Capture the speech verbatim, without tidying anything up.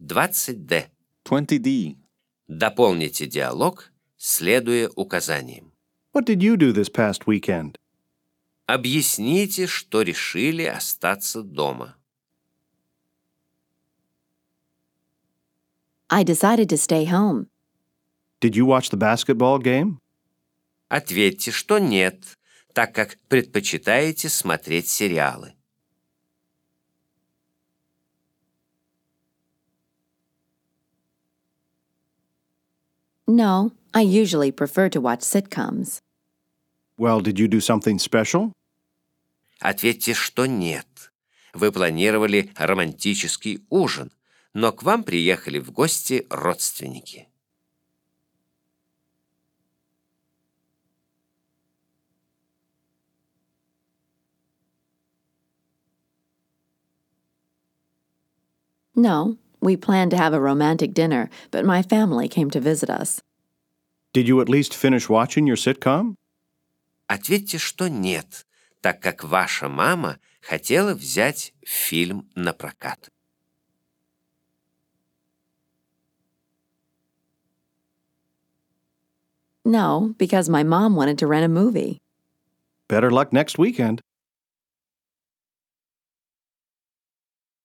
двадцать дэ. twenty D. Дополните диалог, следуя указаниям. What did you do this past weekend? Объясните, что решили остаться дома. I decided to stay home. Did you watch the basketball game? Ответьте, что нет, так как предпочитаете смотреть сериалы. No, I usually prefer to watch sitcoms. Well, did you do something special? Ответьте, что нет. Вы планировали романтический ужин, но к вам приехали в гости родственники. No, we planned to have a romantic dinner, but my family came to visit us. Did you at least finish watching your sitcom? Ответьте, что нет, так как ваша мама хотела взять фильм на прокат. No, because my mom wanted to rent a movie. Better luck next weekend.